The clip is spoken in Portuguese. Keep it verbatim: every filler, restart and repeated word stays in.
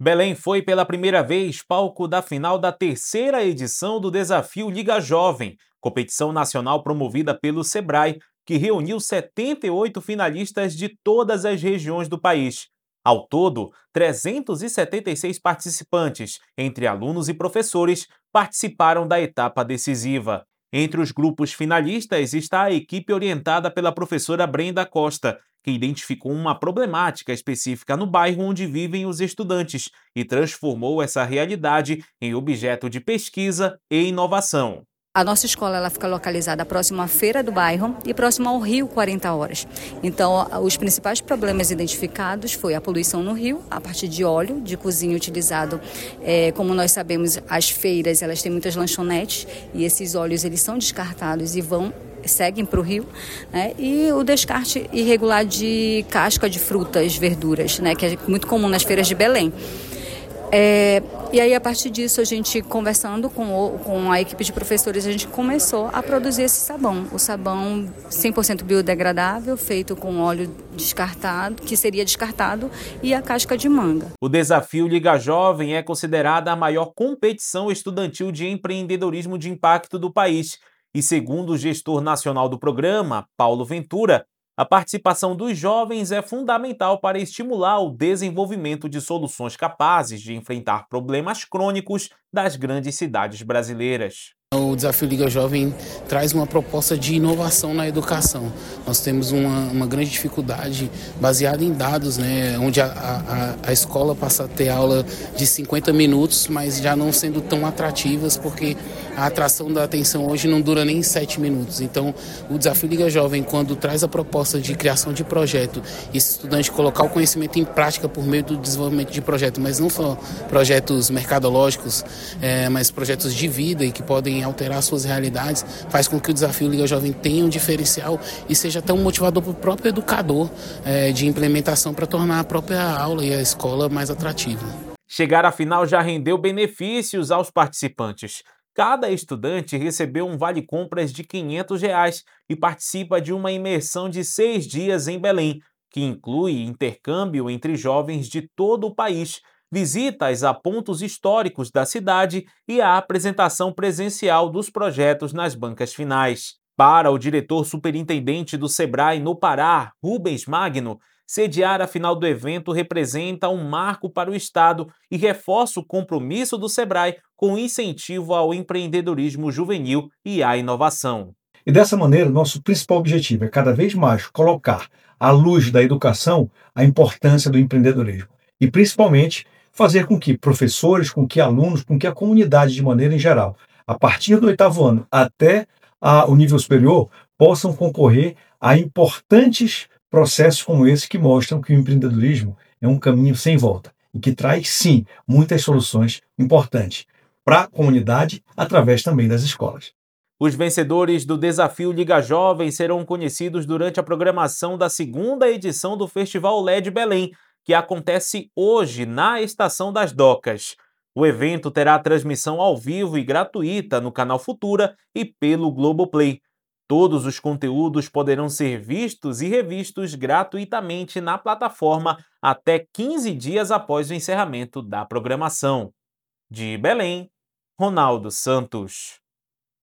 Belém foi pela primeira vez palco da final da terceira edição do Desafio Liga Jovem, competição nacional promovida pelo Sebrae, que reuniu setenta e oito finalistas de todas as regiões do país. Ao todo, trezentos e setenta e seis participantes, entre alunos e professores, participaram da etapa decisiva. Entre os grupos finalistas está a equipe orientada pela professora Brenda Costa, que identificou uma problemática específica no bairro onde vivem os estudantes e transformou essa realidade em objeto de pesquisa e inovação. A nossa escola ela fica localizada próximo à feira do bairro e próximo ao rio quarenta horas. Então, os principais problemas identificados foi a poluição no rio, a partir de óleo de cozinha utilizado. É, como nós sabemos, as feiras elas têm muitas lanchonetes e esses óleos eles são descartados e vão seguem para o rio, né? E o descarte irregular de casca de frutas, verduras, né? Que é muito comum nas feiras de Belém. É, e aí, a partir disso, a gente conversando com, o, com a equipe de professores, a gente começou a produzir esse sabão. O sabão cem por cento biodegradável, feito com óleo descartado, que seria descartado, e a casca de manga. O Desafio Liga Jovem é considerada a maior competição estudantil de empreendedorismo de impacto do país. E segundo o gestor nacional do programa, Paulo Ventura, a participação dos jovens é fundamental para estimular o desenvolvimento de soluções capazes de enfrentar problemas crônicos das grandes cidades brasileiras. O Desafio Liga Jovem traz uma proposta de inovação na educação. Nós temos uma, uma grande dificuldade baseada em dados, né, onde a, a, a escola passa a ter aula de cinquenta minutos, mas já não sendo tão atrativas, porque a atração da atenção hoje não dura nem sete minutos. Então, o Desafio Liga Jovem, quando traz a proposta de criação de projeto, esse estudante colocar o conhecimento em prática por meio do desenvolvimento de projeto, mas não só projetos mercadológicos, é, mas projetos de vida e que podem alterar suas realidades, faz com que o Desafio Liga Jovem tenha um diferencial e seja tão motivador para o próprio educador é, de implementação para tornar a própria aula e a escola mais atrativa. Chegar à final já rendeu benefícios aos participantes. Cada estudante recebeu um vale-compras de quinhentos reais e participa de uma imersão de seis dias em Belém, que inclui intercâmbio entre jovens de todo o país, visitas a pontos históricos da cidade e a apresentação presencial dos projetos nas bancas finais. Para o diretor superintendente do Sebrae no Pará, Rubens Magno, sediar a final do evento representa um marco para o Estado e reforça o compromisso do Sebrae com o incentivo ao empreendedorismo juvenil e à inovação. E dessa maneira, nosso principal objetivo é cada vez mais colocar à luz da educação a importância do empreendedorismo e, principalmente, fazer com que professores, com que alunos, com que a comunidade de maneira em geral, a partir do oitavo ano até a, o nível superior, possam concorrer a importantes processos como esse que mostram que o empreendedorismo é um caminho sem volta e que traz, sim, muitas soluções importantes para a comunidade através também das escolas. Os vencedores do Desafio Liga Jovem serão conhecidos durante a programação da segunda edição do Festival L E D Belém, que acontece hoje na Estação das Docas. O evento terá transmissão ao vivo e gratuita no canal Futura e pelo Globoplay. Todos os conteúdos poderão ser vistos e revistos gratuitamente na plataforma até quinze dias após o encerramento da programação. De Belém, Ronaldo Santos.